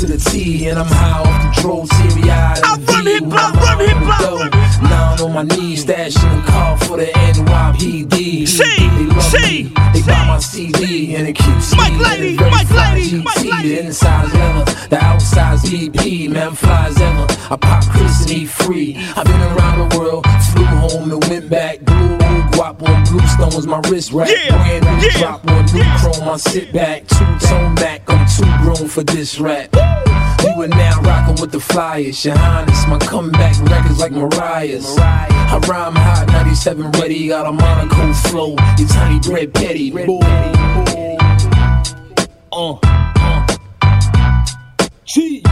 to the T, and I'm high off the dro, teary-eyed and run hip hop, run hip hop. Now I'm on my knees, stashing the car for the NYPD. They buy my CD, and it keeps Mike Lady, The inside's leather, the outside's DP. Man, I'm fly as ever. I pop Chris and eat free. I've been around the world, flew home and went back. Blue guap on bluestone was my wrist rack. Brand new drop on new chrome, I sit back. Two-tone Mac, I'm too grown for this rap. You are now rockin' with the flyers, your highness. My comeback records like Mariah's. I rhyme hot, 97 ready, got a Monaco flow. You tiny bread petty. G.